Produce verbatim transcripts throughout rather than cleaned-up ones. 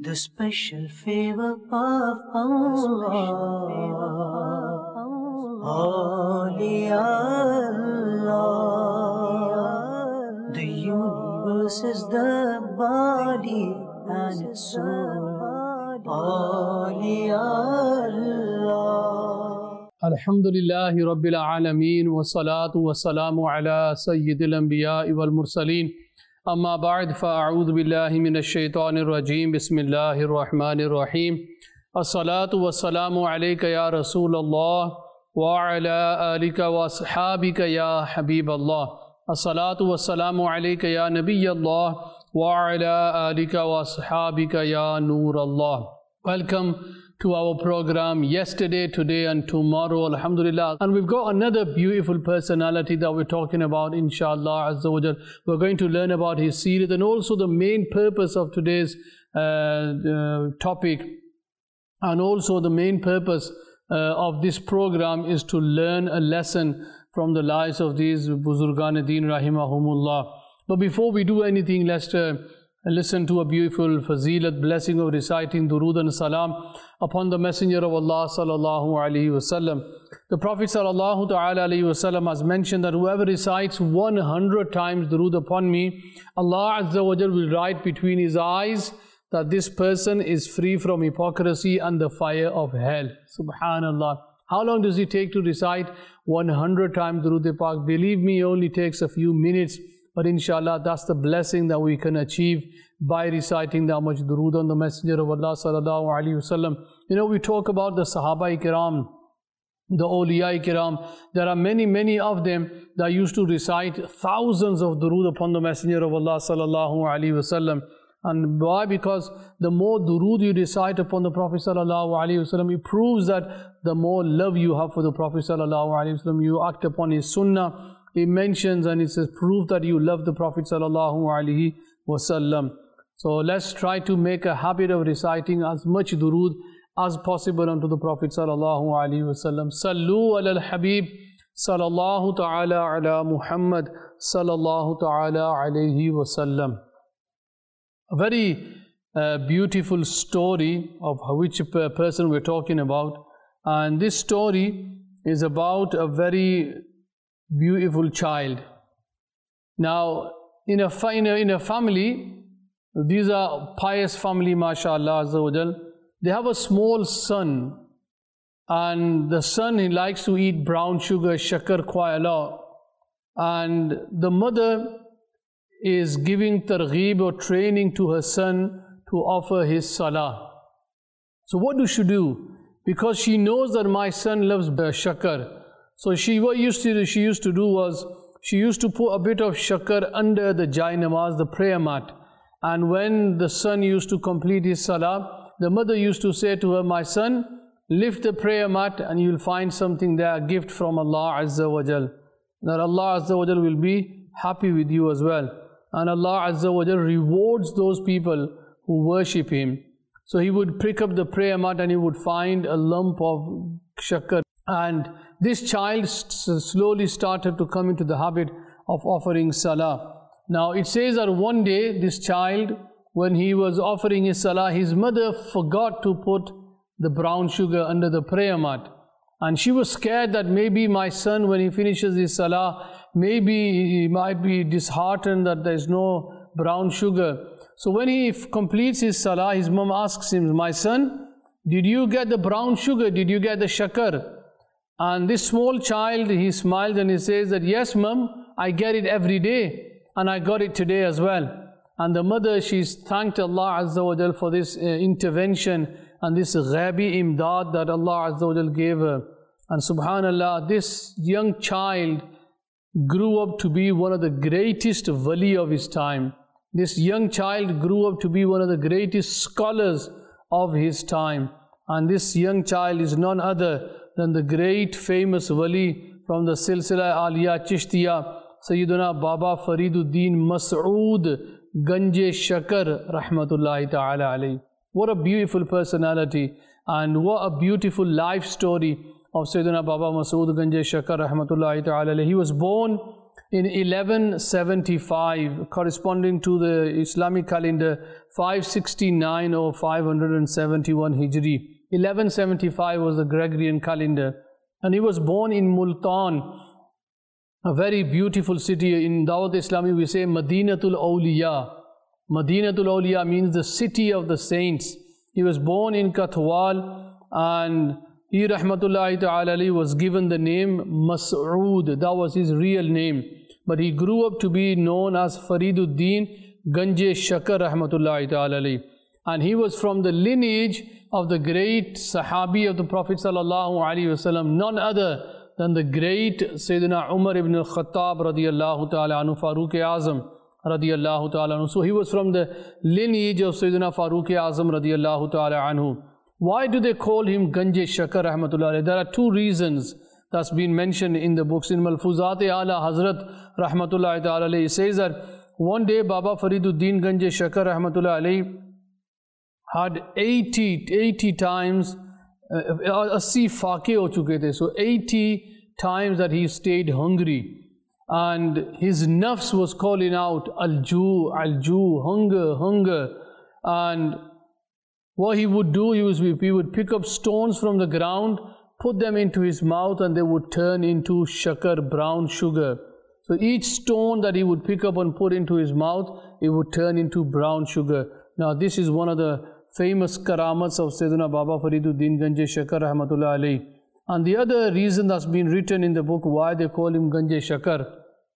The special favor of Allah, Holy Allah. The universe is the body and its soul, Holy Allah. Alhamdulillahi Rabbil Alameen wa salatu wa salamu ala Sayyidil Anbiya wal Mursaleen. Amma ba'd, fa'a'udhu billahi minash shaitanir rajeem. Bismillahir Rahmanir Rahim. As-salatu wa salamu alayka ya Rasulallah wa ala alika wa ashabika ya Habiballah. As-salatu wa salamu alayka ya Nabiyallah wa ala alika wa ashabika ya Noorallah. Welcome to our program yesterday, today and tomorrow, alhamdulillah. And we've got another beautiful personality that we're talking about, inshallah azza wa jal. We're going to learn about his seerah, and also the main purpose of today's uh, uh, topic, and also the main purpose uh, of this program is to learn a lesson from the lives of these Buzurgan-e-Deen rahimahumullah. But before we do anything, let's uh, listen to a beautiful fazilat, blessing of reciting durood and salam upon the Messenger of Allah sallallahu alaihi wasallam. The Prophet sallallahu ta'ala alaihi wasallam has mentioned that whoever recites one hundred times durood upon me, Allah azza wa jal will write between his eyes that this person is free from hypocrisy and the fire of hell. Subhanallah. How long does it take to recite one hundred times durood pak? Believe me, it only takes a few minutes. But inshallah, that's the blessing that we can achieve by reciting that much durood on the Messenger of Allah sallallahu alaihi wasallam. You know, we talk about the Sahaba Kiram, the Awliya Kiram. There are many, many of them that used to recite thousands of durood upon the Messenger of Allah sallallahu alaihi wasallam. And why? Because the more durood you recite upon the Prophet sallallahu alaihi wasallam, it proves that the more love you have for the Prophet sallallahu alaihi wasallam, you act upon his sunnah. It mentions and it says proof that you love the Prophet sallallahu alaihi wasallam. So let's try to make a habit of reciting as much durood as possible unto the Prophet sallallahu alaihi wasallam. Sallu ala al-Habib sallallahu ta'ala ala Muhammad sallallahu ta'ala alaihi wasallam. A very uh, beautiful story of which person we're talking about. And this story is about a very beautiful child. Now, in a, in a, in a family, these are pious family, mashallah azza wa jal. They have a small son, and the son, he likes to eat brown sugar, shakar quite a lot. And the mother is giving targheeb or training to her son to offer his salah. So what does she do? Because she knows that my son loves shakar. So she what used to do, she used to do was she used to put a bit of shakar under the jai namaz, the prayer mat. And when the son used to complete his salah, the mother used to say to her, my son, lift the prayer mat and you'll find something there, a gift from Allah azza wa jal. That Allah azza wa jal will be happy with you as well. And Allah azza wa jal rewards those people who worship him. So he would pick up the prayer mat and he would find a lump of shakar. And this child slowly started to come into the habit of offering salah. Now it says that one day this child, when he was offering his salah, his mother forgot to put the brown sugar under the prayer mat. And she was scared that maybe my son, when he finishes his salah, maybe he might be disheartened that there is no brown sugar. So when he completes his salah, his mom asks him, my son, did you get the brown sugar? Did you get the shakar? And this small child, he smiles and he says that, yes, mom, I get it every day. And I got it today as well. And the mother, she's thanked Allah Azza wa Jal for this uh, intervention and this ghabi imdad that Allah Azza wa Jal gave her. And subhanallah, this young child grew up to be one of the greatest wali of his time. This young child grew up to be one of the greatest scholars of his time. And this young child is none other than the great famous wali from the Silsila Aliya Chishtiya, Sayyiduna Baba Fariduddin Mas'ud Ganje Shakar Rahmatullahi Ta'ala alayhi. What a beautiful personality and what a beautiful life story of Sayyiduna Baba Mas'ud Ganje Shakar Rahmatullahi Ta'ala alayhi. He was born in eleven seventy-five, corresponding to the Islamic calendar five sixty-nine or five seventy-one Hijri. eleven seventy-five was the Gregorian calendar, and he was born in Multan, a very beautiful city. In Dawat Islami we say Madinatul Awliya. Madinatul Awliya means the city of the saints. He was born in Kathwal, and he rahmatullahi ta'ala was given the name Mas'ud. That was his real name. But he grew up to be known as Fariduddin Ganje Shakar rahmatullahi ta'ala. And he was from the lineage of the great Sahabi of the Prophet sallallahu alaihi wasallam, none other than the great Sayyidina Umar ibn al-Khattab radiyallahu ta'ala anhu, Farooq Azam radiyallahu ta'ala anhu. So he was from the lineage of Sayyidina Farooq Azam radiyallahu ta'ala anhu. Why do they call him Ganje Shakar rahmatullahi? There are two reasons that's been mentioned in the books. In Malfuzat-e Ala Hazrat rahmatullahi ta'ala, he says that one day Baba Fariduddin Ganje Shakar rahmatullahi had eighty, eighty times, eighty faqe ho chuke the. So eighty times that he stayed hungry. And his nafs was calling out, Al-Ju, Al-Ju, hunger, hunger. And what he would do, he, was, he would pick up stones from the ground, put them into his mouth, and they would turn into shakar, brown sugar. So each stone that he would pick up and put into his mouth, it would turn into brown sugar. Now this is one of the famous karamats of Sayyidina Baba Fariduddin Ganje Shakar rahmatullah alayhi. And the other reason that's been written in the book why they call him Ganje Shakar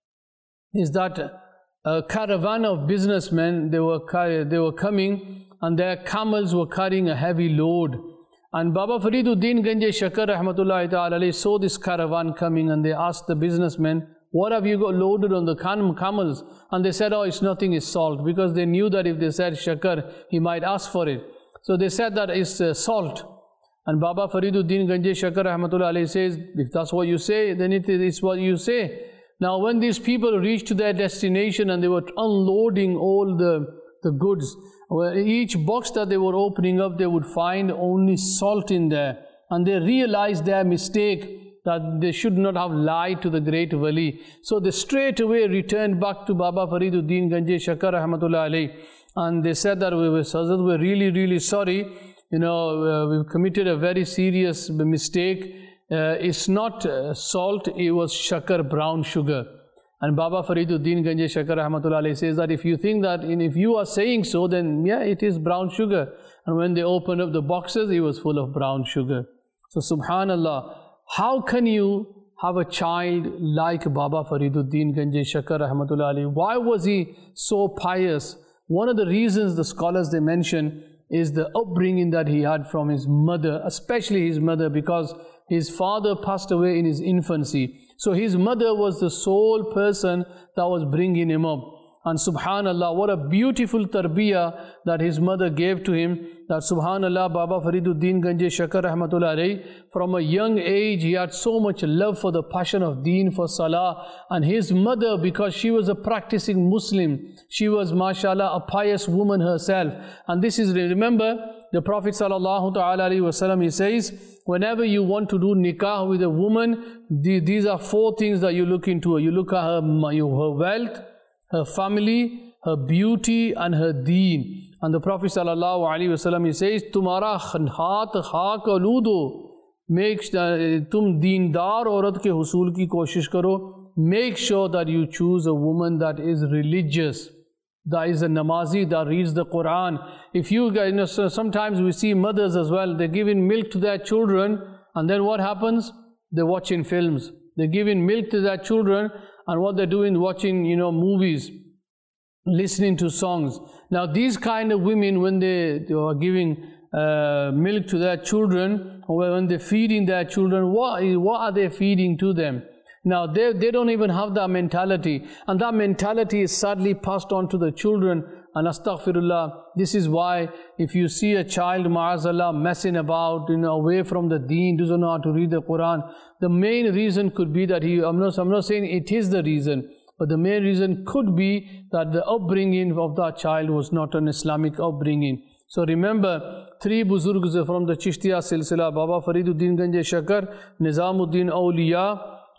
is that a caravan of businessmen, they were, they were coming, and their camels were carrying a heavy load. And Baba Fariduddin Ganje Shakar rahmatullahi ta'ala saw this caravan coming, and they asked the businessmen, what have you got loaded on the camels? And they said, oh, it's nothing, it's salt, because they knew that if they said Shakar, he might ask for it. So they said that it's uh, salt. And Baba Fariduddin Ganje Shakar rahmatullahi says, if that's what you say, then it is what you say. Now when these people reached to their destination and they were unloading all the, the goods, well, each box that they were opening up, they would find only salt in there. And they realized their mistake, that they should not have lied to the great wali. So they straight away returned back to Baba Fariduddin Ganje Shakar rahmatullah alayhi, and they said that we were, Hazrat, we're really, really sorry. You know, uh, we've committed a very serious mistake. Uh, it's not uh, salt, it was shakar, brown sugar. And Baba Fariduddin Ganje Shakar rahmatullah alayhi says that if you think that, in, if you are saying so, then yeah, it is brown sugar. And when they opened up the boxes, it was full of brown sugar. So subhanallah, how can you have a child like Baba Fariduddin Ganje Shakar rahmatullah alayhi? Why was he so pious? One of the reasons the scholars they mention is the upbringing that he had from his mother, especially his mother, because his father passed away in his infancy. So his mother was the sole person that was bringing him up. And subhanallah, what a beautiful tarbiyah that his mother gave to him. That subhanallah, Baba Fariduddin Ganje Shakar rahmatullah alayhi, from a young age, he had so much love for the passion of deen, for salah. And his mother, because she was a practicing Muslim, she was, mashallah, a pious woman herself. And this is, remember, the Prophet sallallahu ta'ala alayhi wa sallam, he says, whenever you want to do nikah with a woman, these are four things that you look into. You look at her, her wealth, her family, her beauty, and her deen. And the Prophet sallallahu alaihi wasallam, he says, "Tumhara haat haak aludo." Make tum deendar aurat ke husul ki koshish karo. Make sure that you choose a woman that is religious, that is a namazi, that reads the Quran. If you, you know, so sometimes we see mothers as well. They're giving milk to their children, and then what happens? They're watching films. They're giving milk to their children, and what they're doing, watching, you know, movies, listening to songs. Now these kind of women, when they, they are giving uh, milk to their children, or when they're feeding their children, what, what are they feeding to them? Now they, they don't even have that mentality, and that mentality is sadly passed on to the children. And astaghfirullah, this is why if you see a child, ma'azallah, messing about, you know, away from the deen, doesn't know how to read the Quran, the main reason could be that he, I'm not, I'm not saying it is the reason, but the main reason could be that the upbringing of that child was not an Islamic upbringing. So remember, three buzurgs from the Chishtiya silsila, Baba Fariduddin Ganje Shakar, Nizamuddin Awliya,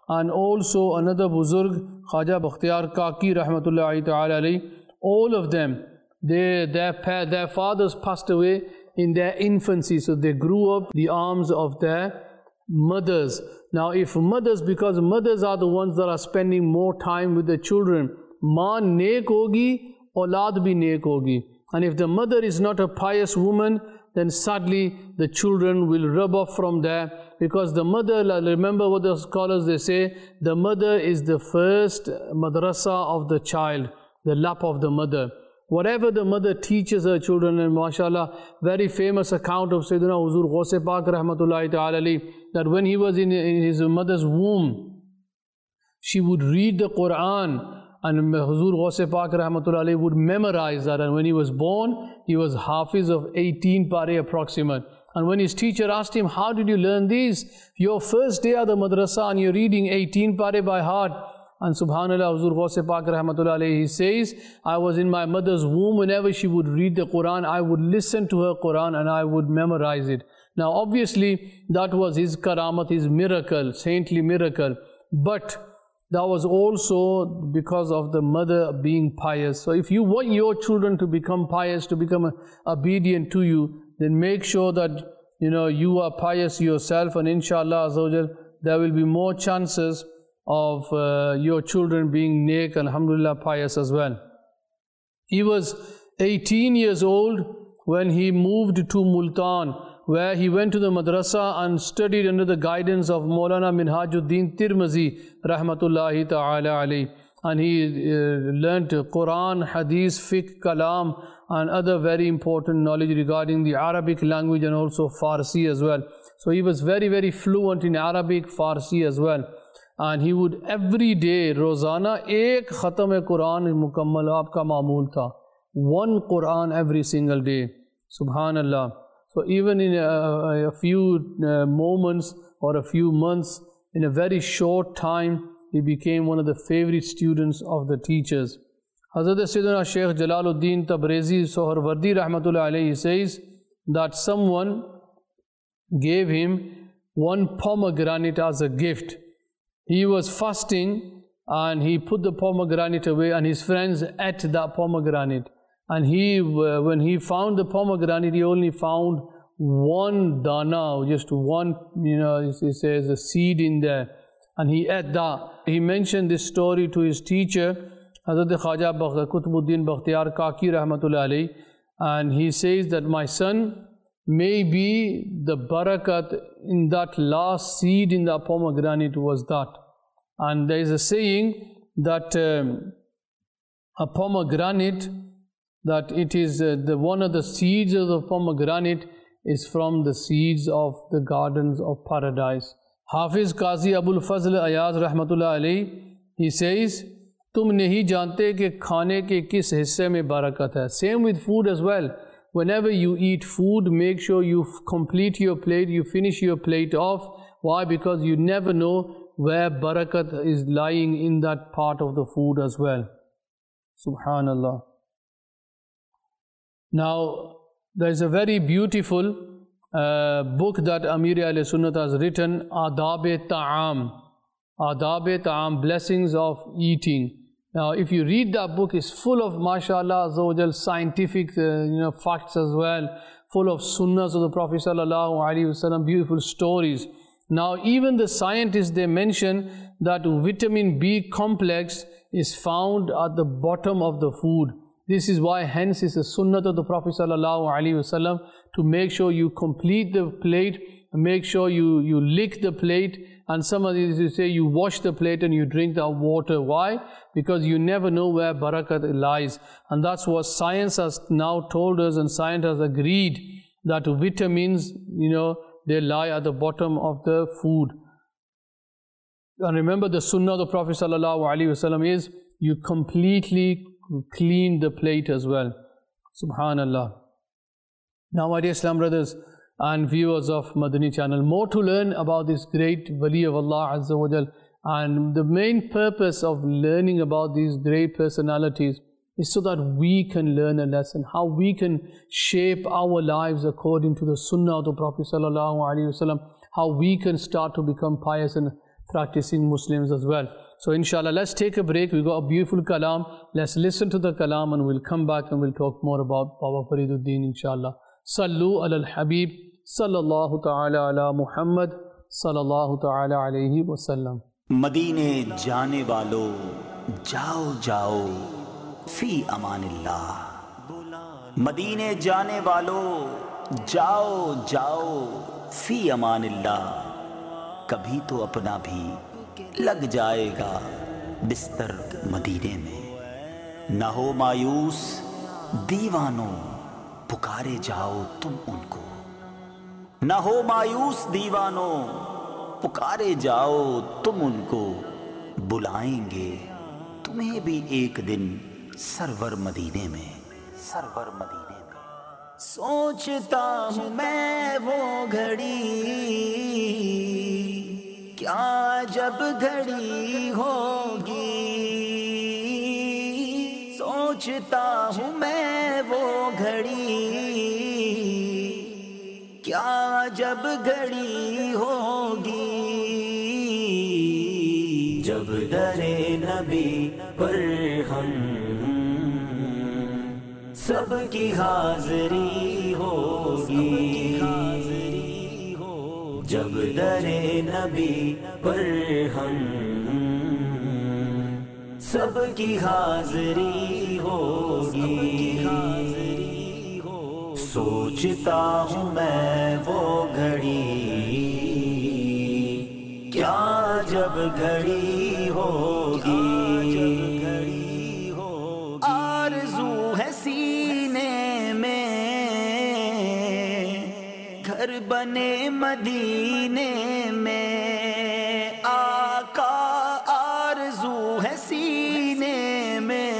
and also another Buzurg, Khaja Bakhtiyar Kaki Rahmatullahi Ta'ala alayhi. All of them, they, their, their fathers passed away in their infancy, so they grew up in the arms of their mothers. Now if mothers, because mothers are the ones that are spending more time with the children, maa neek hogi, aulad bhi neek hogi. And if the mother is not a pious woman, then sadly the children will rub off from there, because the mother, remember what the scholars they say, the mother is the first madrasa of the child, the lap of the mother. Whatever the mother teaches her children, and mashallah, very famous account of Sayyidina Huzur Ghaus Pak Rahmatullahi Ta'ala alayhi, that when he was in his mother's womb, she would read the Quran, and Huzur Ghaus Pak Rahmatullahi alayhi would memorize that. And when he was born, he was Hafiz of eighteen pare approximate. And when his teacher asked him, how did you learn these? Your first day at the madrasa and you're reading eighteen pare by heart. And subhanallah, Huzur Ghaus Pak Rahmatullahi alayhi, he says, I was in my mother's womb, whenever she would read the Quran, I would listen to her Quran and I would memorize it. Now obviously, that was his karamat, his miracle, saintly miracle. But that was also because of the mother being pious. So if you want your children to become pious, to become obedient to you, then make sure that you know you are pious yourself, and inshallah azawajal, there will be more chances of uh, your children being neek, alhamdulillah, pious as well. He was eighteen years old when he moved to Multan, where he went to the madrasa and studied under the guidance of Maulana Minhajuddin Tirmizi Rahmatullahi Ta'ala alayhi. And he uh, learnt Quran, Hadith, Fiqh, Kalam and other very important knowledge regarding the Arabic language and also Farsi as well. So he was very very fluent in Arabic, Farsi as well. And he would every day, Rozana, ek khatam Quran mukammal aapka maamul tha. One Quran every single day. Subhanallah. So even in a, a few uh, moments or a few months, in a very short time, he became one of the favorite students of the teachers. Hazrat Sayyidina Shaykh Jalaluddin Tabrizi Soharwardi Rahmatullah alayhi says that someone gave him one pomegranate as a gift. He was fasting and he put the pomegranate away, and his friends ate that pomegranate. And he, uh, when he found the pomegranate, he only found one dana, just one, you know, he says a seed in there. And he ate that. He mentioned this story to his teacher, Hazrat Khaja Qutbuddin Bakhtiyar Kaki Rahmatullah alayhi. And he says that, my son, maybe the barakat in that last seed in the pomegranate was that. And there is a saying that um, a pomegranate, that it is uh, the one of the seeds of the pomegranate is from the seeds of the gardens of paradise. Hafiz Qazi Abul Fazl Ayaz Rahmatullah alayhi, he says, tum nahi jante ke khane ke kis hisse mein barakat hai. Same with food as well. Whenever you eat food, make sure you complete your plate, you finish your plate off. Why? Because you never know where barakat is lying in that part of the food as well. Subhanallah. Now, there is a very beautiful uh, book that Amir Ahl Sunnat has written, Adab-e Ta'am. Adab-e Ta'am, blessings of eating. Now, if you read that book, it's full of, mashallah, azawajal, scientific uh, you know, facts as well, full of sunnahs of the Prophet sallallahu alaihi wasallam, beautiful stories. Now, even the scientists, they mention that vitamin B complex is found at the bottom of the food. This is why, hence, it's a sunnah of the Prophet sallallahu alaihi wasallam to make sure you complete the plate, make sure you, you lick the plate, and some of these say you wash the plate and you drink the water. Why? Because you never know where barakat lies. And that's what science has now told us, and science has agreed that vitamins, you know, they lie at the bottom of the food. And remember, the sunnah of the Prophet sallallahu alaihi wasallam is you completely clean the plate as well. Subhanallah. Now, my dear Islam brothers and viewers of Madani channel, more to learn about this great wali of Allah Azza wa Jal. And the main purpose of learning about these great personalities is so that we can learn a lesson, how we can shape our lives according to the sunnah of the Prophet sallallahu alaihi wasallam, how we can start to become pious. And practicing Muslims as well. So inshallah, let's take a break. We got a beautiful kalam. Let's listen to the kalam and we'll come back and we'll talk more about Baba Fariduddin inshallah. Sallu ala al-Habib sallallahu ta'ala ala Muhammad sallallahu ta'ala alayhi wa sallam. मदीने जाने वालों जाओ जाओ फी अमानिल्लाह। मदीने जाने वालों जाओ जाओ फी अमानिल्लाह। कभी तो अपना भी लग जाएगा बिस्तर मदीने में। न हो मायूस दीवानों पुकारे जाओ तुम उनको। न हो मायूस दीवानों पुकारे जाओ तुम उनको। बुलाएंगे तुम्हें भी एक दिन सरवर मदीने में, सरवर मदीने में। सोचता हूँ मैं वो घड़ी क्या जब घड़ी होगी। सोचता हूँ मैं वो घड़ी क्या जब घड़ी होगी। जब दरे नबी पर हम सबकी हाज़री होगी। जब दरे नबी पर हम सबकी हाज़री होगी। सोचता हूँ मैं वो घड़ी क्या जब घड़ी होगी। आरज़ू है सीने में घर बने मदीने में। आका आरज़ू है सीने में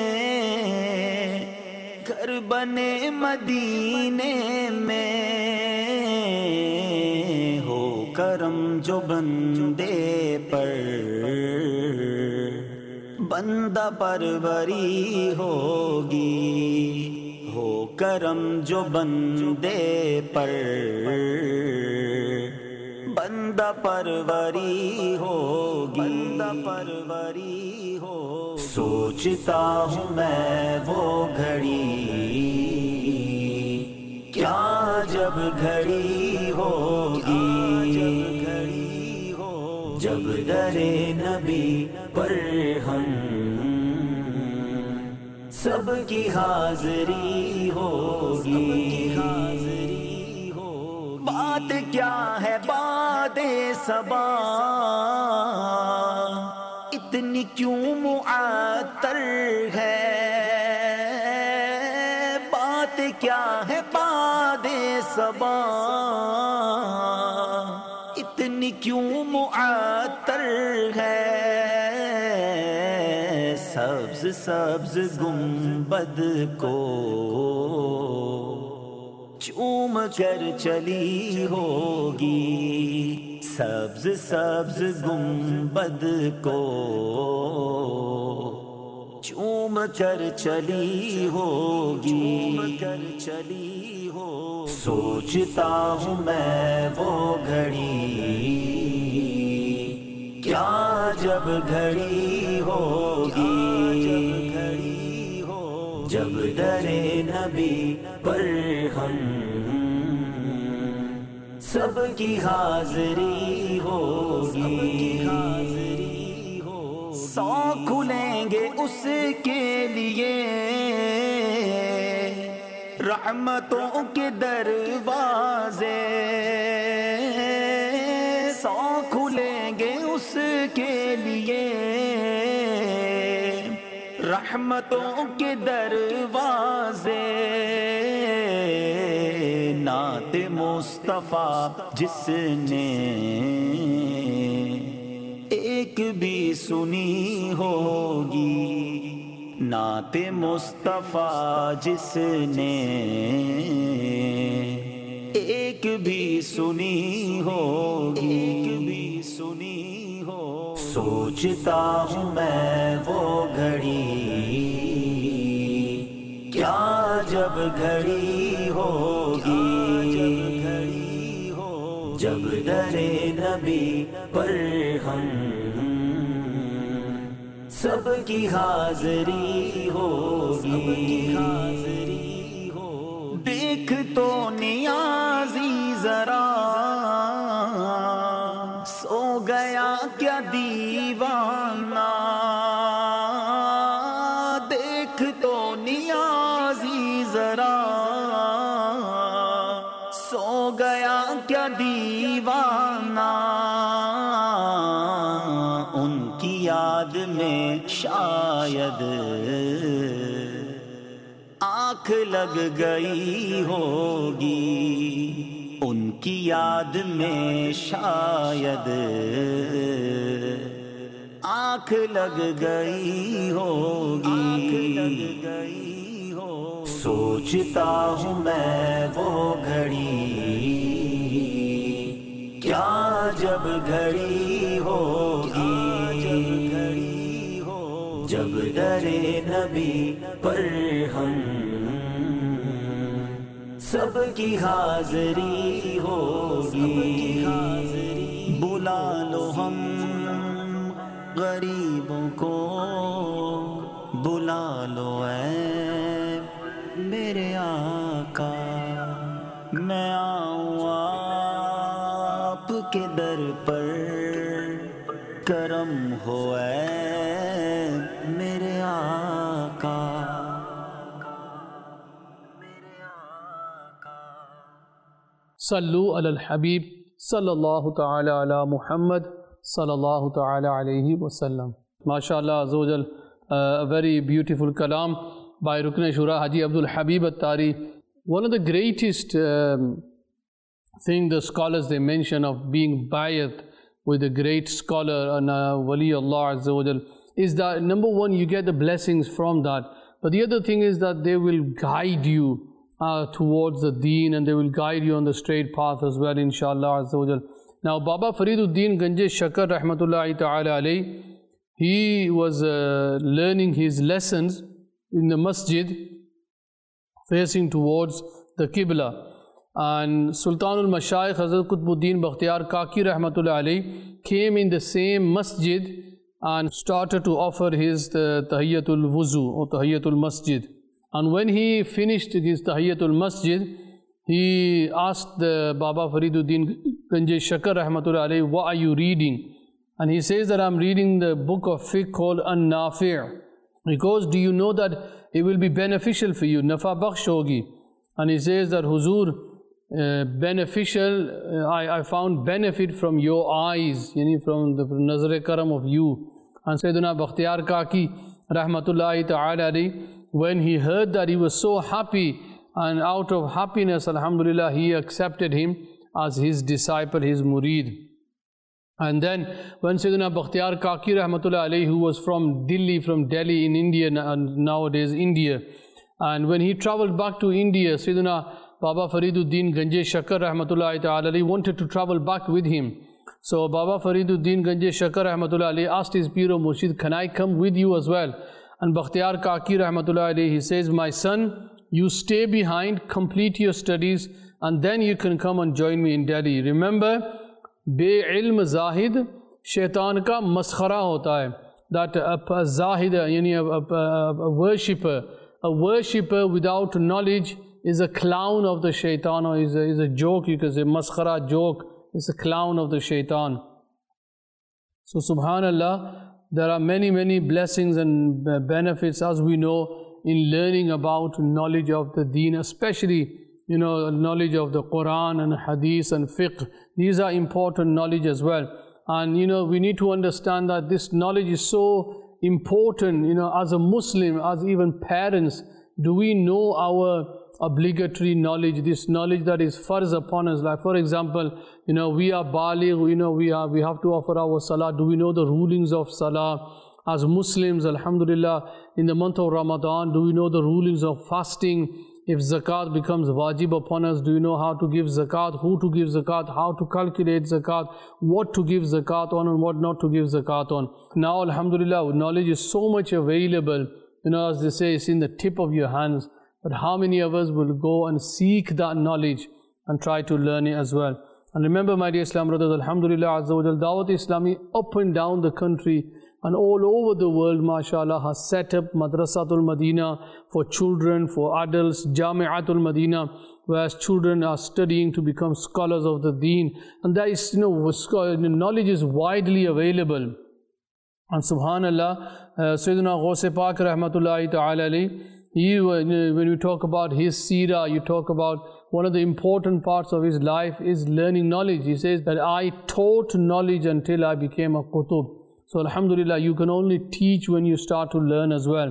घर बने मदीने में। हो करम जो बंदे पर बंदा परवरी होगी। हो करम जो बंदे पर बंदा परवरी होगी। बंदा परवरी हो। सोचता हूँ मैं वो घड़ी क्या जब घड़ी होगी। जब दरे नबी पर हम सबकी हाज़री होगी। बात क्या है बादे सबा इतनी क्यों मुअत्तर है। बात क्या है बादे सबा इतनी क्यों मुअत्तर है। सब्ज सब्ज गुंबद को चूम कर चली होगी। सब्ज सब्ज गुंबद को चूम कर चली होगी। कर चली हो। सोचता हूँ मैं वो घड़ी क्या जब घड़ी होगी। जब दरे नबी पर हम सबकी हाज़री होगी। सौ खुलेंगे उसके लिए रहमतों के दरवाजे। सौ खुलेंगे उसके लिए रहमतों के दरवाजे। नाते मुस्तफा जिसने एक भी सुनी होगी। नाते मुस्तफा जिसने एक भी सुनी होगी। एक भी सुनी हो। सोचता हूँ मैं वो घड़ी क्या जब घड़ी होगी। जब दरे नबी पर हम सबकी हाज़री होगी। देख तो नियाज़ी ज़रा सो गया क्या दीवाना, देख तो नियाज़ी ज़रा सो गया क्या दीवाना। उनकी याद में शायद आँख लग गई होगी, उनकी याद में शायद आँख लग गई होगी, आँख लग गई हो। सोचता हूँ मैं वो घड़ी क्या जब घड़ी होगी, जब दरे नबी पर हम सबकी हाज़री होगी। बुला लो हम गरीबों को, बुला लो ऐ मेरे आका, मैं आऊँ आपके दर पर, करम हो ऐ मेरे आका। सल्लु अलल हबीब सल्लल्लाहु तआला अला मुहम्मद सल्लल्लाहु तआला अलैहि वसल्लम। माशाअल्लाह अज़्ज़ा वजल, a very beautiful kalam by Rukn Shura Haji Abdul Habib At-Tari. One of the greatest um, thing the scholars they mention of being bayat with a great scholar and uh, Wali Allah Azza wa Jal is that number one, you get the blessings from that, but the other thing is that they will guide you uh, towards the deen, and they will guide you on the straight path as well, inshallah Azza wa Jal. Now Baba Fariduddin Ganj Shakar Rahmatullahi Ta'ala Alayhi, he was uh, learning his lessons in the masjid facing towards the Qibla, and Sultanul Mashayikh Hazrat Qutbuddin Bakhtiyar Kaki Rahmatullahi Alayhi came in the same masjid and started to offer his uh, Tahiyyatul Wuzu or Tahiyyatul Masjid. And when he finished his Tahiyyatul Masjid, he asked the Baba Fariduddin Ganj Shakar Rahmatullahi Alayhi, what are you reading? And he says that I'm reading the book of fiqh called An-Nafi'. He goes, do you know that it will be beneficial for you, nafa bakhsh hogi? And he says that Huzur, uh, beneficial, uh, I, I found benefit from your eyes, yani from the nazar karam of you. And Sayyidina Bakhtiyar Kaki Rahmatullahi Ta'ala alayhi, when he heard that, he was so happy, and out of happiness, alhamdulillah, he accepted him as his disciple, his murid. And then when Sayyidina Bakhtiyar Kaki Rahmatullahi Alayhi, who was from Delhi, from Delhi in India, nowadays India, and when he traveled back to India, Sayyidina Baba Fariduddin Ganj Shakar Rahmatullahi Ta'ala Alayhi wanted to travel back with him. So Baba Fariduddin Ganj Shakar Rahmatullahi Alayhi asked his Pir o Murshid, can I come with you as well? And Bakhtiyar Kaki Rahmatullahi Alayhi, he says, my son, you stay behind, complete your studies, and then you can come and join me in Delhi. Remember, Be-ilm zahid shaitan ka maskhara hota hai. That a, a zahid, yani a, a, a worshipper, a worshipper without knowledge is a clown of the shaitan, or is a, is a joke, you can say, maskhara joke, is a clown of the shaitan. So subhanallah, there are many, many blessings and benefits, as we know, in learning about knowledge of the deen, especially, you know, knowledge of the Quran and Hadith and fiqh. These are important knowledge as well. And, you know, we need to understand that this knowledge is so important, you know, as a Muslim, as even parents. Do we know our obligatory knowledge, this knowledge that is farz upon us? Like, for example, you know, we are baligh, you know, we are, we have to offer our salah. Do we know the rulings of salah? As Muslims, alhamdulillah, in the month of Ramadan, do we know the rulings of fasting? If zakat becomes wajib upon us, do you know how to give zakat, who to give zakat, how to calculate zakat, what to give zakat on and what not to give zakat on? Now, alhamdulillah, knowledge is so much available. You know, as they say, it's in the tip of your hands. But how many of us will go and seek that knowledge and try to learn it as well? And remember, my dear Islam brothers, Alhamdulillah Azza wa Jal, Dawat Islami up and down the country and all over the world, mashallah, has set up Madrasatul Madina for children, for adults, Jami'atul Madina, whereas children are studying to become scholars of the deen. And that is, you know, knowledge is widely available. And subhanallah, uh, Sayyidina Ghaus Pak rahmatullahi ta'ala alayhi, he, when we talk about his seerah, you talk about one of the important parts of his life is learning knowledge. He says that I taught knowledge until I became a qutub. So alhamdulillah, you can only teach when you start to learn as well.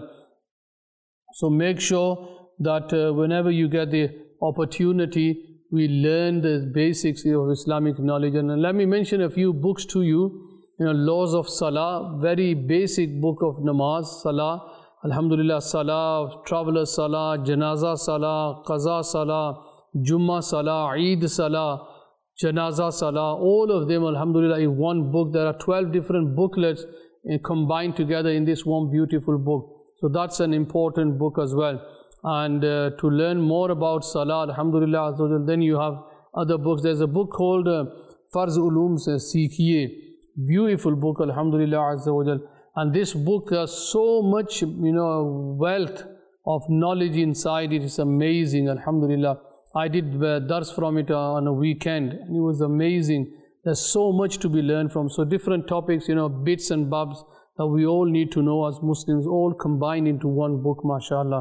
So make sure that uh, whenever you get the opportunity, we learn the basics of Islamic knowledge. And let me mention a few books to you. You know, Laws of Salah, very basic book of namaz, Salah. Alhamdulillah, Salah, Traveler Salah, Janaza Salah, Qaza Salah, Jummah Salah, Eid Salah, Janaza Salah, all of them, alhamdulillah, in one book. There are twelve different booklets uh, combined together in this one beautiful book. So that's an important book as well. And uh, to learn more about Salah, alhamdulillah, then you have other books. There's a book called uh, Farz Ulum Se Seekhiye. Beautiful book, alhamdulillah, Azza wa Jal. And this book has so much, you know, wealth of knowledge inside it. It's amazing, alhamdulillah. I did uh, dars from it uh, on a weekend, and it was amazing. There's so much to be learned from. So different topics, you know, bits and bobs that we all need to know as Muslims, all combined into one book, mashallah.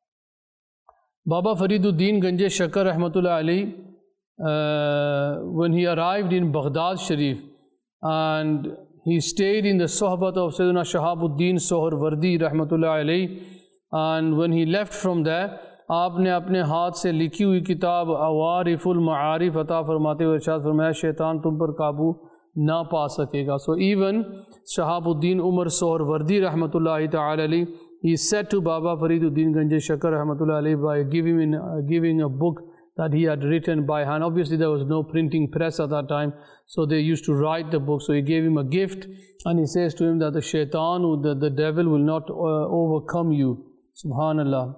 Baba Fariduddin Ganj Shakar rahmatullah alayhi, uh, when he arrived in Baghdad Sharif, and he stayed in the sohbat of Sayyidina Shahabuddin Sohrawardi rahmatullah alayhi, and when he left from there, आपने अपने हाथ से लिखी हुई किताब अवारिफुल मारिफ अता फरमाते हुए इरशाद फरमाया शैतान तुम पर काबू ना पा सकेगा. So even Shahabuddin Umar Sohrawardi rahmatullahi ta'ala alayhi, he said to Baba Fariduddin Ganj Shakar rahmatullahi alayhi by giving, in, uh, giving a book that he had written by hand. Obviously there was no printing press at that time, so they used to write the book. So he gave him a gift, and he says to him that the shaitan, the, the devil will not uh, overcome you. Subhanallah.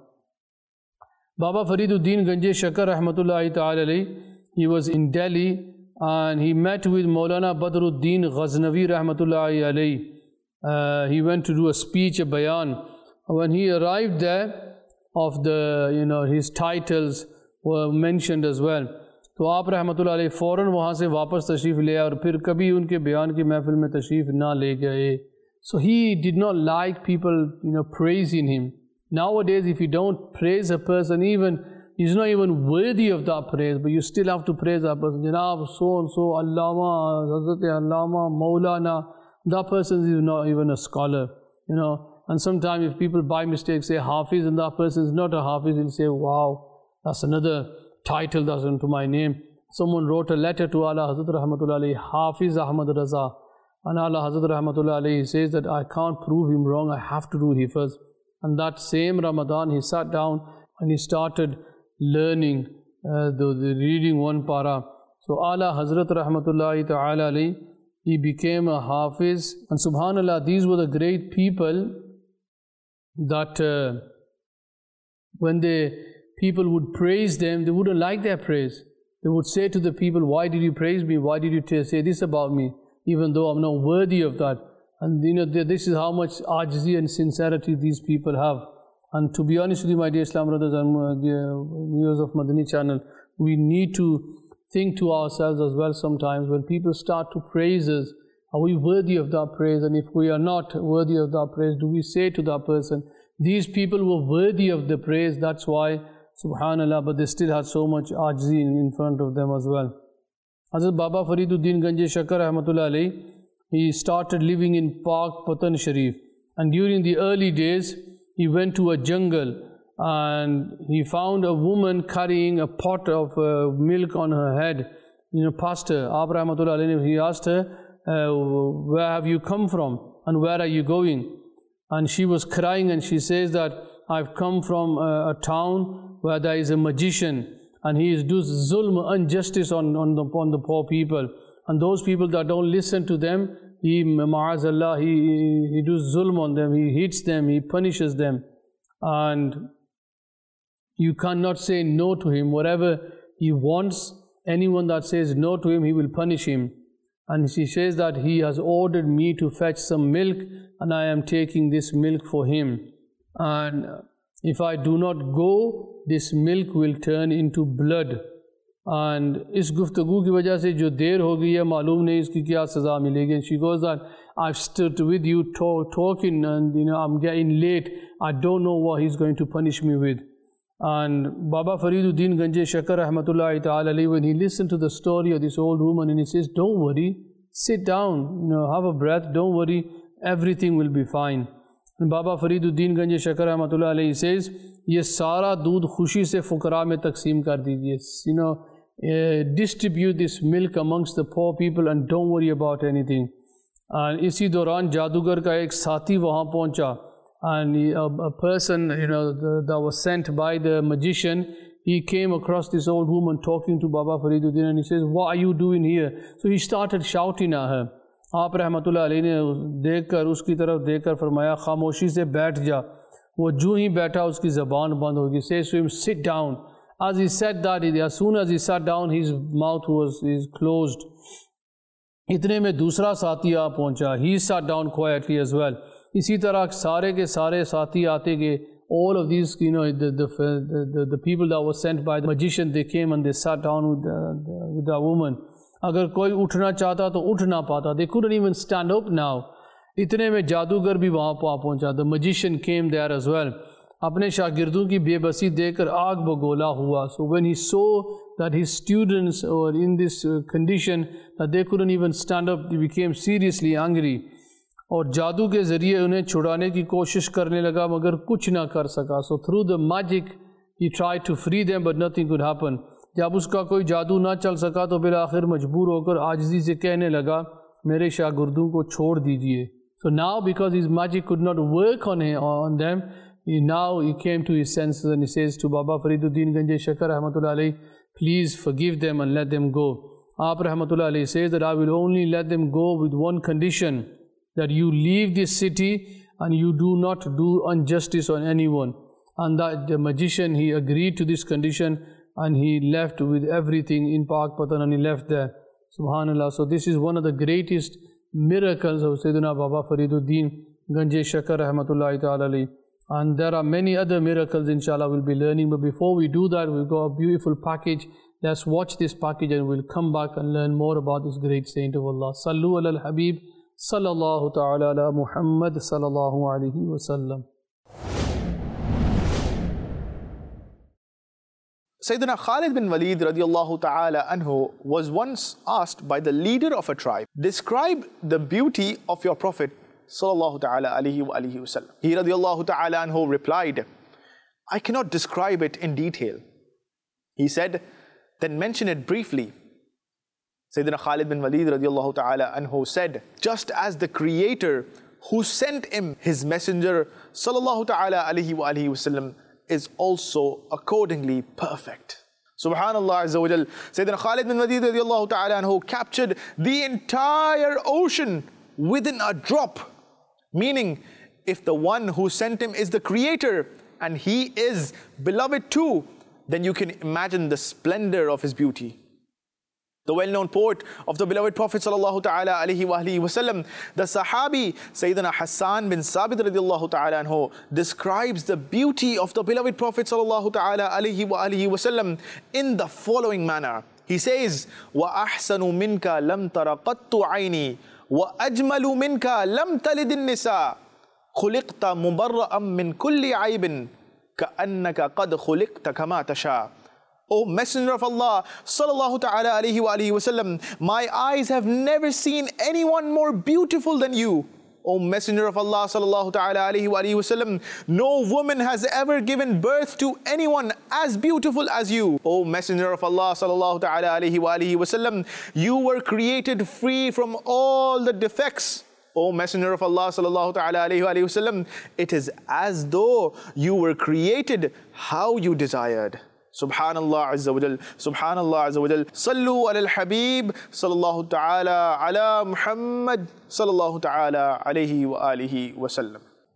Baba Fariduddin Ganj Shakar rahmatullahi ta'ala alayhi, he was in Delhi and he met with Maulana Badruddin Ghaznavi rahmatullahi alayhi. Uh, he went to do a speech, a bayan. When he arrived there, of the, you know, his titles were mentioned as well. तो आप रहमतुल्लाह अलैह फ़ौरन वहाँ से वापस तशरीफ़ ले आए और फिर कभी उनके बयान की महफ़िल में तशरीफ़ ना ले गए. So he did not like people, you know, praising him. Nowadays, if you don't praise a person, even he's not even worthy of that praise, but you still have to praise that person. Janab, so and so, Allama, Hazrat Allama, Maulana. That person is not even a scholar, you know. And sometimes if people by mistake say Hafiz and that person is not a Hafiz, he'll say, wow, that's another title that's into my name. Someone wrote a letter to Allah Hazrat Rahmatullah alayhi, Hafiz Ahmad Raza. And Allah Hazrat Rahmatullah alayhi says that I can't prove him wrong, I have to do Hifaz. And that same Ramadan, he sat down and he started learning, uh, the, the reading one para. So Allah Hazrat Rahmatullahi Ta'ala alayhi, he became a Hafiz. And subhanallah, these were the great people that uh, when they, people would praise them, they wouldn't like their praise. They would say to the people, why did you praise me? Why did you say this about me? Even though I'm not worthy of that. And you know, this is how much ajzi and sincerity these people have. And to be honest with you, my dear Islam brothers and uh, viewers of Madani channel, we need to think to ourselves as well sometimes, when people start to praise us, are we worthy of that praise? And if we are not worthy of that praise, do we say to that person, these people were worthy of the praise, that's why, subhanallah, but they still had so much ajzi in front of them as well. Hazrat Baba Fariduddin Ganj Shakar rahmatullah alayhi, he started living in Pak Patan Sharif, and during the early days he went to a jungle and he found a woman carrying a pot of uh, milk on her head. You know, Pastor Aap rahmatullah alayhi, he asked her, uh, where have you come from and where are you going? And she was crying and she says that I've come from a, a town where there is a magician and he is doing zulm, injustice on, on, the, on the poor people. And those people that don't listen to them, he, ma'azallah, he, he does zulm on them, he hits them, he punishes them. And you cannot say no to him. Whatever he wants, anyone that says no to him, he will punish him. And she says that he has ordered me to fetch some milk, and I am taking this milk for him. And if I do not go, this milk will turn into blood. And इस गुफ्तगू की वजह से जो देर हो गई है, मालूम नहीं इसकी क्या सज़ा मिलेगी. She goes that I've stood with you talk, talking and you know I'm getting late. I don't know what he's going to punish me with. And Baba Fariduddin Ganj Shakar Rahmatullahi Ta'ala alayhi, when he listened to the story of this old woman, and he says, don't worry, sit down, you know, have a breath, don't worry, everything will be fine. And Baba Fariduddin Ganj Shakar Rahmatullahi alayhi says, ये सारा दूध खुशी से फुकरा में तकसीम कर दीजिए. You know, uh, distribute this milk amongst the poor people and don't worry about anything. And इसी दौरान जादूगर का एक साथी वहाँ पहुँचा. And he, a, a person, you know, the, that was sent by the magician, he came across this old woman talking to Baba Fariduddin, and he says, what are you doing here? So he started shouting at her. आप रहमतुल्लाह अलैहि ने देखकर उसकी तरफ देखकर फरमाया, खामोशी से बैठ जा. वो जो ही बैठा उसकी ज़बान बंद हो गई. Says to him, sit down. As he said that, as soon as he sat down, his mouth was is closed. इतने में दूसरा साथी आ पहुँचा. He sat down quietly as well. इसी तरह सारे के सारे साथी आते गए. All of these, you know, the, the, the, the people that were sent by the magician, they came and they sat down with the, the, with the woman. अगर कोई उठना चाहता तो उठ ना पाता. They couldn't even stand up now. इतने में जादूगर भी वहाँ पर पहुँचा. The magician came there as well. अपने शागिर्दों की बेबसी देखकर आग बगोला हुआ. So when he saw that his students were in this condition that they couldn't even stand up, he became seriously angry. और जादू के ज़रिए उन्हें छुड़ाने की कोशिश करने लगा, मगर कुछ ना कर सका. So through the magic he tried to free them, but nothing could happen. जब उसका कोई जादू ना चल सका तो फिर आखिर मजबूर होकर आजिज़ी से कहने लगा, मेरे शागिर्दों को छोड़ दीजिए. So now, because his magic could not work on him, on them, he now he came to his senses and he says to Baba Fariduddin Ganj Shakar Rahmatullahi alayhi, please forgive them and let them go. Aap Rahmatullahi alayhi says that I will only let them go with one condition, that you leave this city and you do not do injustice on anyone. And that the magician, he agreed to this condition and he left with everything in Pak Patan and he left there. Subhanallah. So this is one of the greatest miracles of Sayyidina Baba Fariduddin Ganj Shakar Rahmatullahi Ta'ala alayhi. And there are many other miracles inshallah we'll be learning. But before we do that, we've got a beautiful package. Let's watch this package and we'll come back and learn more about this great saint of Allah. Sallu ala al-Habib. Sallallahu ta'ala ala Muhammad sallallahu alayhi wa sallam. Sayyidina Khalid bin Walid radiallahu ta'ala anhu was once asked by the leader of a tribe, describe the beauty of your Prophet sallallahu ta'ala alayhi wa alayhi wa sallam. He radiallahu ta'ala anhu replied, I cannot describe it in detail. He said, then mention it briefly. Sayyidina Khalid bin Walid radiallahu ta'ala anhu said, just as the Creator who sent him his messenger sallallahu ta'ala alayhi wa alayhi wa sallam is also accordingly perfect. Subhanallah Azza wa Jal. Sayyidina Khalid bin Walid radiallahu ta'ala anhu captured the entire ocean within a drop. Meaning, if the one who sent him is the Creator and he is beloved too, then you can imagine the splendor of his beauty. The well-known poet of the beloved Prophet sallallahu ta'ala alayhi wa alayhi wa sallam, the Sahabi Sayyidina Hassan bin Sabit radiallahu ta'ala anhu, describes the beauty of the beloved Prophet sallallahu ta'ala alayhi wa alayhi wa sallam in the following manner. He says, وَأَحْسَنُ مِنْكَ لَمْ تَرَقَتُّ عَيْنِي وَأَجْمَلُ مِنْكَ لَمْ تَلِدِ النِّسَاء خُلِقْتَ مُبَرَّأً مِنْ كُلِّ عَيْبٍ كَأَنَّكَ قَدْ خُلِقْتَ كَمَا تَشَاءُ. O Messenger of Allah sallallahu ta'ala alayhi wa alayhi wa sallam, my eyes have never seen anyone more beautiful than you. O Messenger of Allah sallallahu ta'ala alayhi wa alayhi wa sallam, no woman has ever given birth to anyone as beautiful as you. O Messenger of Allah sallallahu ta'ala alayhi wa alayhi wa sallam, you were created free from all the defects. O Messenger of Allah sallallahu ta'ala alayhi wa alayhi wa sallam, it is as though you were created how you desired. Subhanallah Azza wa Jal. Subhanallah Azza wa Jal. Sallu ala al-Habib sallallahu ta'ala ala Muhammad sallallahu ta'ala alayhi wa alihi wa sallam.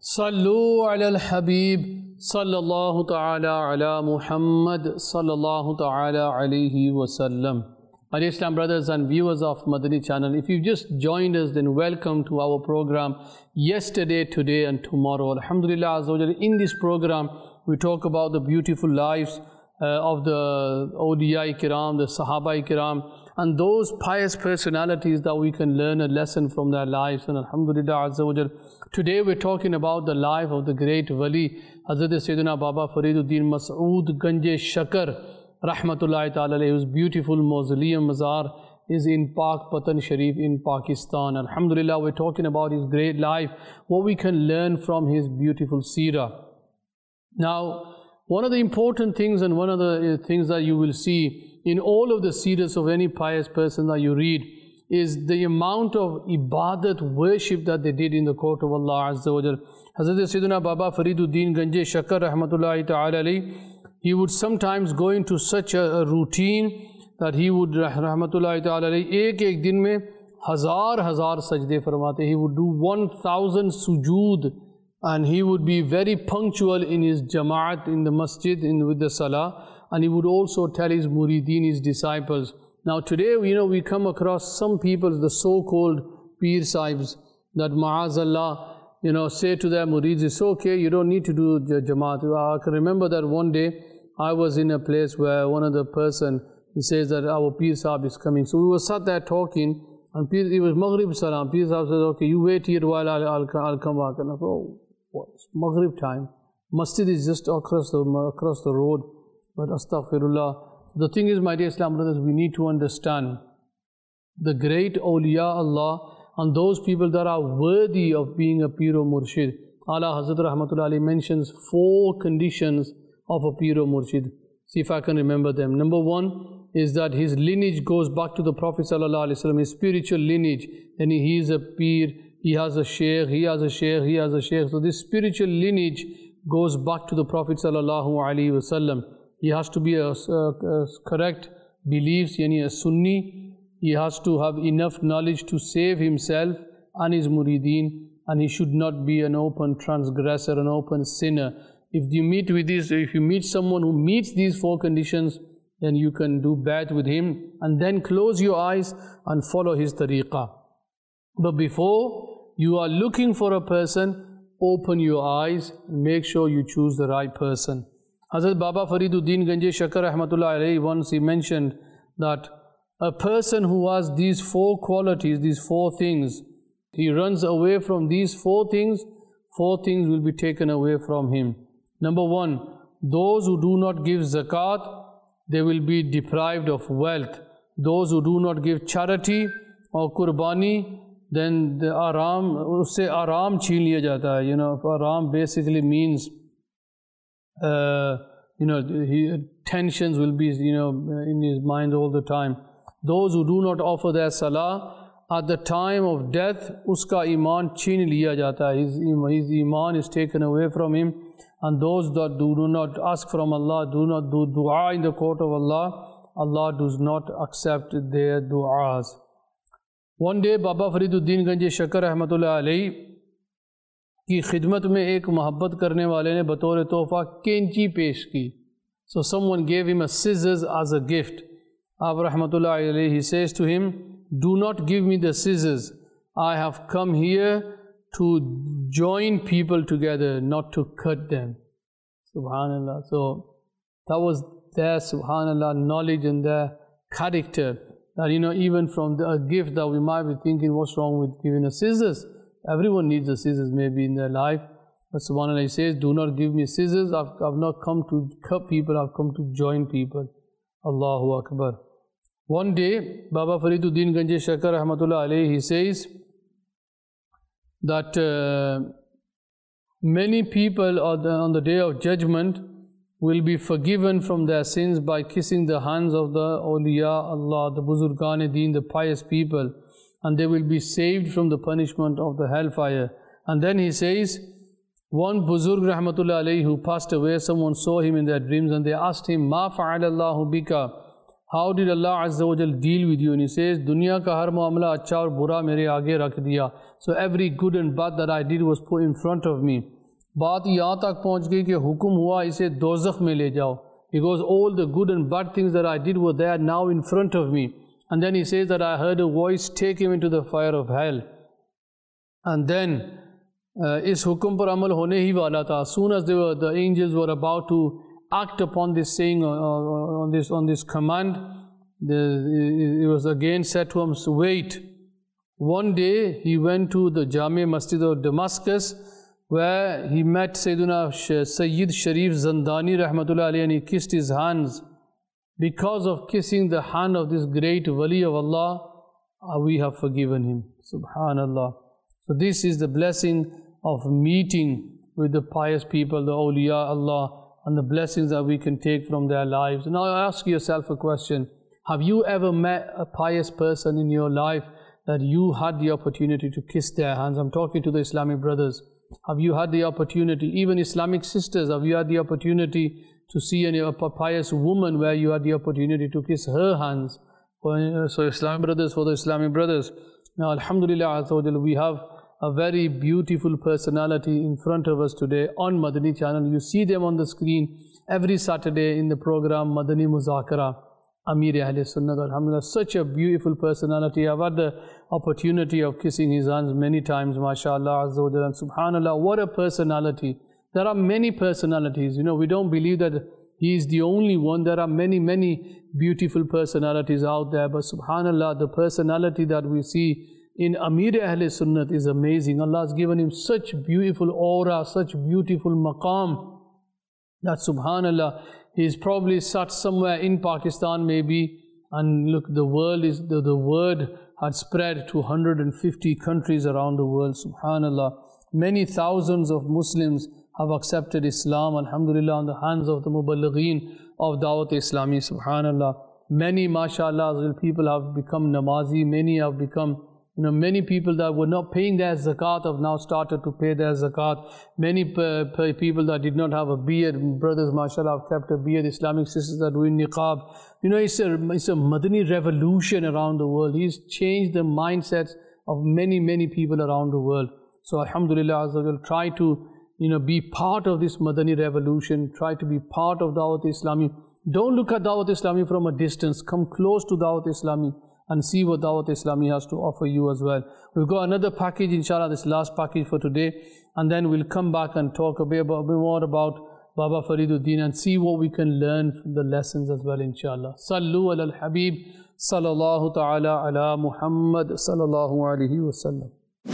Sallu ala al-Habib sallallahu ta'ala ala Muhammad sallallahu ta'ala alayhi wa sallam. My dear Islam brothers and viewers of Madani channel, if you've just joined us, then welcome to our program Yesterday, Today and Tomorrow. Alhamdulillah Azza wa Jal, in this program we talk about the beautiful lives uh, of the Awliya Kiram, the Sahaba Kiram, and those pious personalities that we can learn a lesson from their lives. And Alhamdulillah Azza wa Jal, today we're talking about the life of the great Wali Hazrat Sayyidina Baba Fariduddin Mas'ud Ganje Shakar Rahmatullahi Ta'ala alayhi, whose beautiful mausoleum Mazar is in Pak Patan Sharif in Pakistan. Alhamdulillah, we're talking about his great life, what we can learn from his beautiful seerah. Now, one of the important things and one of the things that you will see in all of the seerahs of any pious person that you read is the amount of ibadat, worship that they did in the court of Allah Azza wa Jal. Hazrat Sayyidina Baba Fariduddin Ganje Shakar Rahmatullahi Ta'ala alayhi, he would sometimes go into such a, a routine that he would Rahmatullahi Ta'ala alayhi, ek ek din mein hazar hazar sajde farmate. He would do one thousand sujood, and he would be very punctual in his jamaat in the masjid in, with the salah, and he would also tell his murideen, his disciples. Now today, you know, we come across some people, the so-called Peer Sahibs, that ma'azallah, you know, say to their murids, it's okay, you don't need to do jamaat. I can remember that one day, I was in a place where one of the person, he says that our Peer Sahib is coming. So we were sat there talking, and Peer, it was Maghrib Salam. Peer Sahib says, okay, you wait here while I'll, I'll, I'll come back. And I go, oh, what? It's Maghrib time. Masjid is just across the, across the road. But astaghfirullah. The thing is, my dear Islam brothers, we need to understand the great awliya Allah and those people that are worthy of being a Pir or Murshid. Allah Hazrat Rahmatullah Ali mentions four conditions of a Pir or Murshid. See if I can remember them. Number one is that his lineage goes back to the Prophet Sallallahu Alaihi Wasallam, his spiritual lineage. And he is a Pir, he has a Shaykh, he has a Shaykh, he has a Shaykh. So this spiritual lineage goes back to the Prophet Sallallahu Alaihi Wasallam. He has to be a, a, a correct beliefs, yani a Sunni. He has to have enough knowledge to save himself and his murideen, and he should not be an open transgressor, an open sinner. If you meet with this, if you meet someone who meets these four conditions, then you can do bad with him, and then close your eyes and follow his tariqah. But before you are looking for a person, open your eyes and make sure you choose the right person. Hazrat Baba Fariduddin Ganje Shakar Rahmatullah alayhi, once he mentioned that a person who has these four qualities, these four things, he runs away from these four things, four things will be taken away from him. Number one, those who do not give zakat, they will be deprived of wealth. Those who do not give charity or qurbani, then the aram, usse aram chhin liya jata hai. You know, aram basically means Uh, you know, he, tensions will be, you know, in his mind all the time. Those who do not offer their salah at the time of death, uska iman chin liya jata hai. His, his iman is taken away from him. And those that do, do not ask from Allah, do not do dua in the court of Allah, Allah does not accept their du'as. One day, Baba Fariduddin Ganje Shakar Rahmatullah alayhi की खिदमत में एक मोहब्बत करने वाले ने बतौर तोहफ़ा कैंची पेश की. So someone gave him a scissors as a gift. Ab Rahmatullahi alayhi, he says to him, do not give me the scissors. I have come here to join people together, not to cut them. Subhanallah. So that was their, subhanallah, knowledge and their character. That, you know, even from the, a gift that we might be thinking, what's wrong with giving a scissors? Everyone needs the scissors maybe in their life. But subhanAllah, he says, do not give me scissors. I've, I've not come to cut people, I've come to join people. Allahu Akbar. One day, Baba Fariduddin Ganje Shakar Rahmatullah alayhi, he says that uh, many people on the, on the day of judgment will be forgiven from their sins by kissing the hands of the awliya Allah, the Buzurgan-e-Deen, the pious people. And they will be saved from the punishment of the hellfire. And then he says, one Buzurg Rahmatullah alayhi who passed away, someone saw him in their dreams and they asked him, Ma fa'alallahu bika? How did Allah Azza wa Jal deal with you? And he says, Dunya ka har muamla acha aur bura mere aage rakh diya. So every good and bad that I did was put in front of me. Baat yahan tak pahunch gayi ki hukum hua ise dozakh mein le jao. Because all the good and bad things that I did were there now in front of me. And then he says that I heard a voice, take him into the fire of hell. And then uh, is hukum par amal hone hi wala tha. As soon as they were, the angels were about to act upon this saying, uh, on this on this command, the, it was again said to him, so wait. One day he went to the Jami Masjid of Damascus, where he met Sayyidina Sayyid Sharif Zandani Rahmatullah alayhi, and he kissed his hands. Because of kissing the hand of this great wali of Allah, we have forgiven him. Subhanallah. So this is the blessing of meeting with the pious people, the awliya Allah, and the blessings that we can take from their lives. Now ask yourself a question. Have you ever met a pious person in your life that you had the opportunity to kiss their hands? I'm talking to the Islamic brothers. Have you had the opportunity, even Islamic sisters, have you had the opportunity to see a pious woman where you had the opportunity to kiss her hands? So Islamic brothers, for the Islamic brothers. Now Alhamdulillah, we have a very beautiful personality in front of us today on Madani channel. You see them on the screen every Saturday in the program Madani Muzakara. Amir Ahl Sunnah, alhamdulillah, such a beautiful personality. I've had the opportunity of kissing his hands many times, mashallah, azza wa jalla, and subhanallah, what a personality. There are many personalities, you know, we don't believe that he is the only one. There are many, many beautiful personalities out there, but subhanallah, the personality that we see in Amir Ahl Sunnah is amazing. Allah has given him such beautiful aura, such beautiful maqam, that subhanallah, he's probably sat somewhere in Pakistan maybe, and look, the world is, the, the word had spread to one hundred fifty countries around the world, subhanallah. Many thousands of Muslims have accepted Islam, alhamdulillah, on the hands of the Muballighin of Dawat Islami, subhanallah. Many, mashallah, people have become namazi, many have become, you know, many people that were not paying their zakat have now started to pay their zakat. Many people that did not have a beard, brothers, mashallah, have kept a beard. Islamic sisters are doing niqab. You know, it's a, it's a Madani revolution around the world. He's changed the mindsets of many, many people around the world. So alhamdulillah, Azza try to, you know, be part of this Madani revolution. Try to be part of Dawat Islami. Don't look at Dawat Islami from a distance. Come close to Dawat Islami and see what Dawat Islami has to offer you as well. We've got another package, inshallah, this last package for today, and then we'll come back and talk a bit, about, a bit more about Baba Fariduddin and see what we can learn from the lessons as well, inshallah. Sallu ala al-Habib, sallallahu ta'ala ala Muhammad, sallallahu alayhi wa sallam.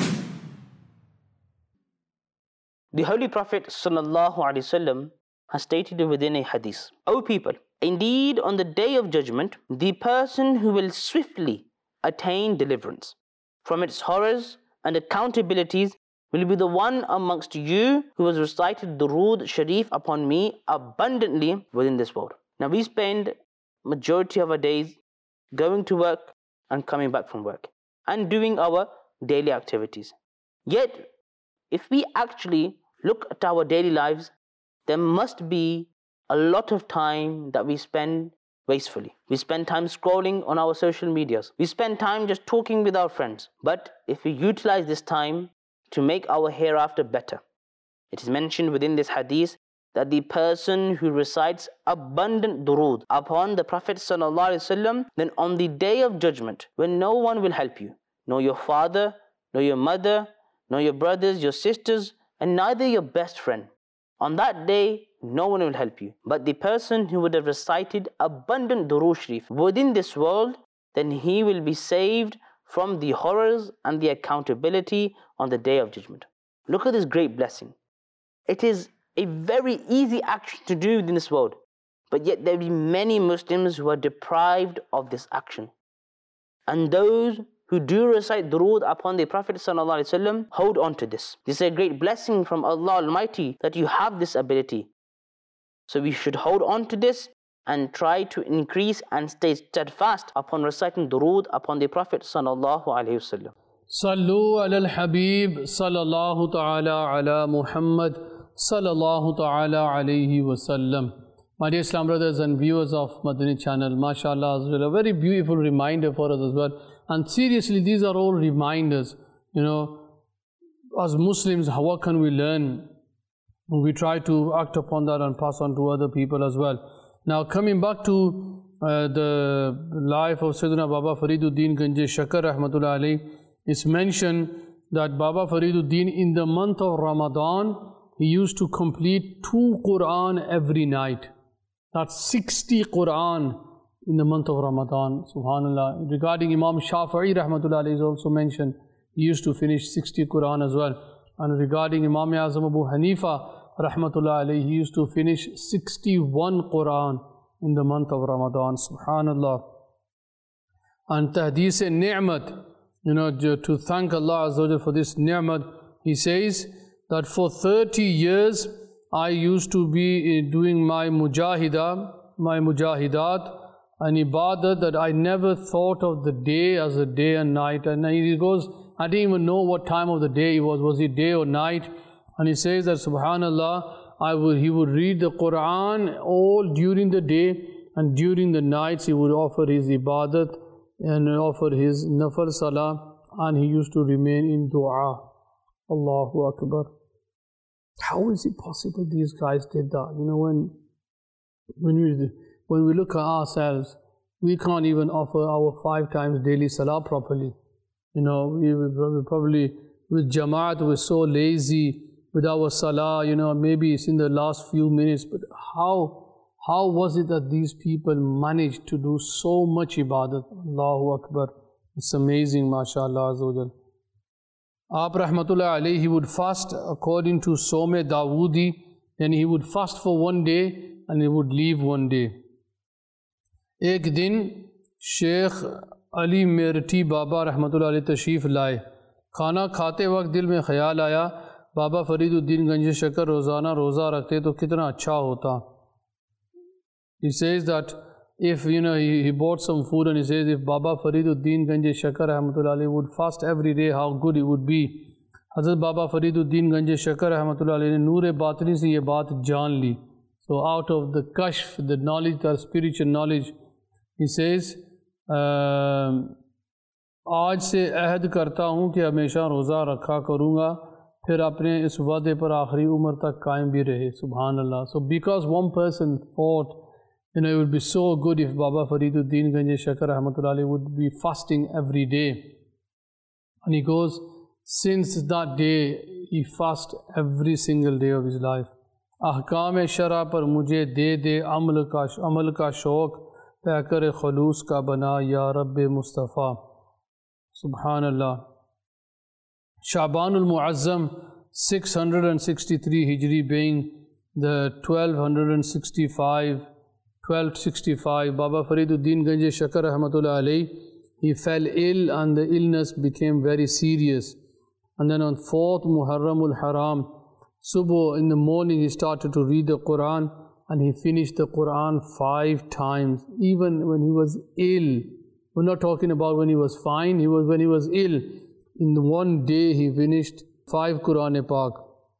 The Holy Prophet sallallahu alaihi wasallam has stated within a hadith, O people, indeed, on the day of judgment, the person who will swiftly attain deliverance from its horrors and accountabilities will be the one amongst you who has recited Durood Sharif upon me abundantly within this world. Now we spend majority of our days going to work and coming back from work and doing our daily activities. Yet, if we actually look at our daily lives, there must be a lot of time that we spend wastefully. We spend time scrolling on our social medias. We spend time just talking with our friends. But if we utilize this time to make our hereafter better, it is mentioned within this hadith that the person who recites abundant durood upon the Prophet ﷺ, then on the day of judgment, when no one will help you, nor your father, nor your mother, nor your brothers, your sisters, and neither your best friend, on that day, no one will help you. But the person who would have recited abundant Durood Sharif within this world, then he will be saved from the horrors and the accountability on the day of judgment. Look at this great blessing. It is a very easy action to do in this world, but yet there will be many Muslims who are deprived of this action. And those who do recite durood upon the Prophet ﷺ, hold on to this. This is a great blessing from Allah Almighty that you have this ability. So we should hold on to this and try to increase and stay steadfast upon reciting durood upon the Prophet ﷺ. Sallu ala al-Habib, sallallahu ta'ala ala Muhammad, sallallahu ta'ala alayhi wa sallam. My dear Islam brothers and viewers of Madani channel, mashallah, a very beautiful reminder for us as well. And seriously, these are all reminders, you know, as Muslims, what can we learn? We try to act upon that and pass on to other people as well. Now, coming back to uh, the life of Sayyidina Baba Fariduddin Ganj Shakar Rahmatullah alayhi, it's mentioned that Baba Fariduddin in the month of Ramadan, he used to complete two Quran every night. That's sixty Quran in the month of Ramadan, subhanallah. Regarding Imam Shafi'i Rahmatullah alayhi is also mentioned, he used to finish sixty Quran as well. And regarding Imam Azam Abu Hanifa Rahmatullah alayhi, he used to finish sixty-one Quran in the month of Ramadan, subhanallah. And Tahdis Ni'mat, you know, to thank Allah Azza wa Jal for this ni'mat, he says that for thirty years I used to be doing my mujahida, my mujahidat, and ibadat that I never thought of the day as a day and night. And he goes, I didn't even know what time of the day it was, was it day or night? And he says that subhanallah, I would, he would read the Quran all during the day, and during the nights he would offer his ibadat and offer his nafar salah, and he used to remain in dua. Allahu Akbar. How is it possible these guys did that? You know, when when we when we look at ourselves, we can't even offer our five times daily salah properly. You know, we, we probably with Jamaat we're so lazy with our salah. You know, maybe it's in the last few minutes. But how how was it that these people managed to do so much ibadat? Allahu Akbar. It's amazing, mashallah azza wa jal. Aap Rahmatullah alayhi, he would fast according to Some Dawoodi, and he would fast for one day and he would leave one day. Ek din Sheikh Ali Merti Baba Rahmatullah alayhi tashrif laaye. Khana khate waqt dil mein khayal aaya, Baba Fariduddin Ganj Shakar rozana roza rakhte to kitna acha hota. He says that if, you know, he, he bought some food, and he says if Baba Fariduddin Ganj Shakar Rahmatullah alayhi would fast every day, how good it would be. Hazrat Baba Fariduddin Ganj Shakar Rahmatullah alayhi ne Noor-e Batini se ye baat jaan li. So out of the kashf, the knowledge, the spiritual knowledge, he says, आज से अहद करता हूँ कि हमेशा रोज़ा रखा करूँगा, फिर अपने इस वादे पर आखिरी उम्र तक कायम भी रहे. Subhanallah. So because one person thought, you know, it would be so good if Baba Fariduddin Ganj Shakar Rahmatullah alayhi would be fasting every day. And he goes, since that day, he fasts every single day of his life. Ahkam-e shara par mujhe de de amal ka, amal ka shauq, paikar-e khulus ka bana ya Rabbi Mustafa. Subhanallah. Shabanul Muazzam, six hundred sixty-three Hijri, being the twelve sixty-five, twelve sixty-five, Baba Fariduddin Ganj Shakar Rahmatullah alayhi, he fell ill and the illness became very serious. And then on fourth Muharramul Haram, Subh in the morning he started to read the Quran, and he finished the Quran five times, even when he was ill. We're not talking about when he was fine, he was when he was ill. In the one day he finished five Quran Pak.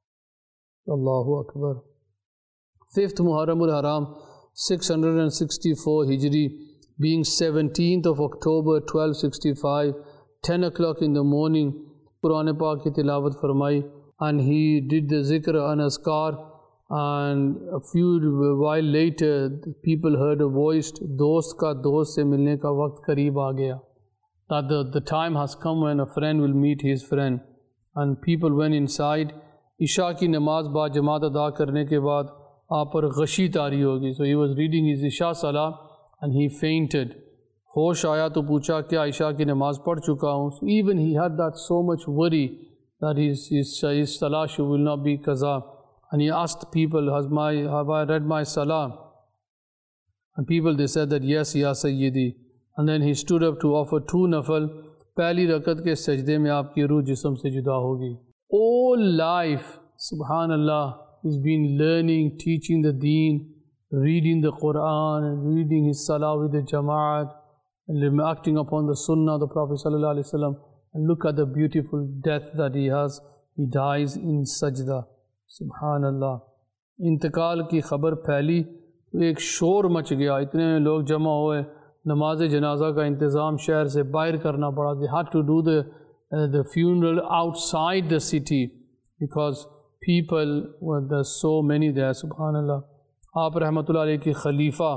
Allahu Akbar. Fifth Muharramul Haram, six hundred sixty-four Hijri, being seventeenth of October twelve sixty-five, ten o'clock in the morning, Quran Pak ki tilawat farmai, and he did the zikr and azkar. And a few while later, people heard a voice, dost ka dost se milne ka waqt kareeb aa gaya. That the, the time has come when a friend will meet his friend. And people went inside. Isha ki namaz ba jamaat ada karne ke baad aap par ghashi tari hogi. So he was reading his Isha salah and he fainted. Hosh aaya to pucha kya Isha ki namaz pad chuka hu. So even he had that so much worry that his, his, his salah will not be qaza. And he asked people, Has my, have I read my salah? And people, they said that, yes, ya Sayyidi. And then he stood up to offer two nafal. Pehli rakat ke sajde mein aapki ruh jism se juda hogi. All life, subhanallah, he's been learning, teaching the deen, reading the Quran, and reading his salah with the Jamaat, and acting upon the sunnah of the Prophet sallallahu alaihi wasallam. And look at the beautiful death that he has. He dies in sajda. Subhanallah. इंतकाल की खबर फैली तो एक शोर much गया, इतने लोग जमा हुए, नमाज जनाजा का इंतज़ाम शहर से बाहर करना पड़ा. They had to do the uh, the funeral outside the city because people, well, there's so many there. Subhanallah. आप रहमतुल्लाह अलैह की खलीफा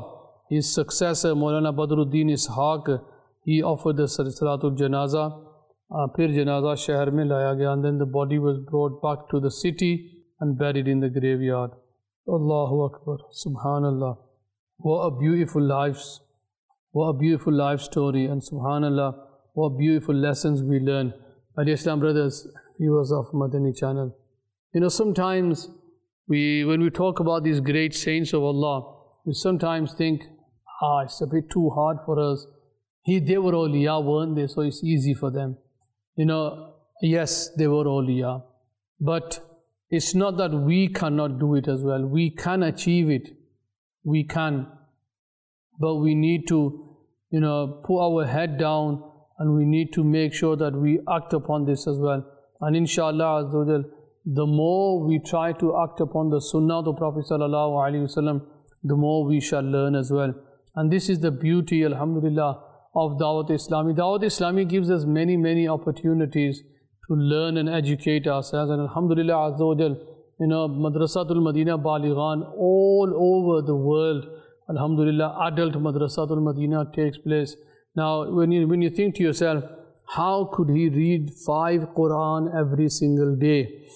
his successor Maulana Badruddin Ishaq, he offered the Salatul Janaza. Uh, Pir Janaza Shahar mein laya gaya, and then the body was brought back to the city and buried in the graveyard. Allahu Akbar, Subhanallah. What a beautiful lives, what a beautiful life story, and Subhanallah, what beautiful lessons we learn. My dear Islam brothers, viewers of Madani channel. You know, sometimes we, when we talk about these great saints of Allah, we sometimes think, ah, it's a bit too hard for us. He, they were awliya, weren't they? So it's easy for them. You know, yes, they were awliya, but it's not that we cannot do it as well. We can achieve it. We can. But we need to, you know, put our head down, and we need to make sure that we act upon this as well. And inshallah, the more we try to act upon the sunnah of the Prophet sallallahu alaihi wasallam, the more we shall learn as well. And this is the beauty, alhamdulillah, of Dawat Islami. Dawat Islami gives us many, many opportunities to learn and educate ourselves. And alhamdulillah, azza wa jal, you know, Madrasatul Madina Balighan all over the world, alhamdulillah, adult Madrasatul Madina takes place. Now, when you, when you think to yourself, how could he read five Quran every single day?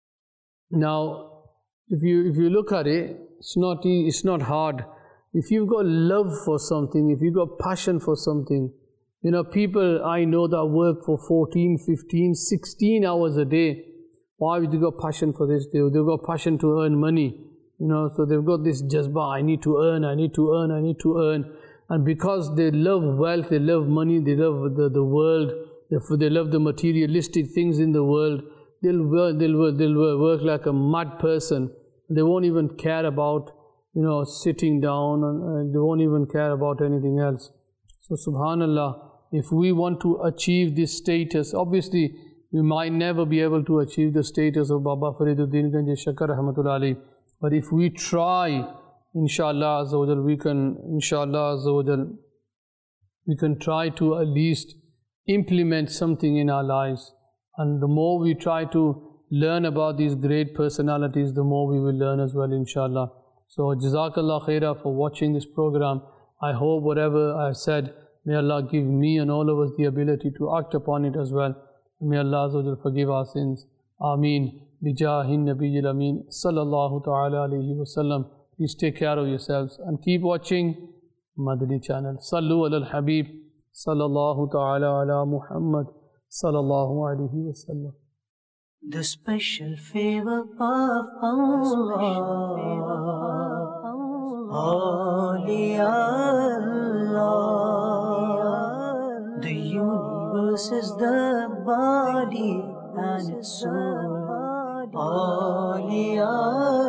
Now, if you, if you look at it, it's not, it's not hard. If you've got love for something, if you've got passion for something, you know, people I know that work for fourteen, fifteen, sixteen hours a day. Why have they got passion for this? They, they've got passion to earn money, you know, so they've got this jazba, I need to earn, I need to earn, I need to earn. And because they love wealth, they love money, they love the, the world, they love the materialistic things in the world, they'll work, they'll, work, they'll work like a mad person. They won't even care about, you know, sitting down, and uh, they won't even care about anything else. So subhanallah, if we want to achieve this status, obviously we might never be able to achieve the status of Baba Fariduddin Ganj Shakar Rahmatullah Alayhi, but if we try, inshallah azza wa jal, we can, inshallah azza wa jal, we can try to at least implement something in our lives. And the more we try to learn about these great personalities, the more we will learn as well, inshallah. So Jazakallah khairah for watching this program. I hope whatever I said, may Allah give me and all of us the ability to act upon it as well. May Allah Azza wa Jal forgive our sins. Ameen. Bijahin Nabiyyil Ameen. Sallallahu ta'ala alayhi wa sallam. Please take care of yourselves and keep watching Madani channel. Sallu ala al-Habib. Sallallahu ta'ala ala Muhammad. Sallallahu alayhi wa sallam. The special favor of Allah, Awliya Allah. The universe is the body and its soul, Awliya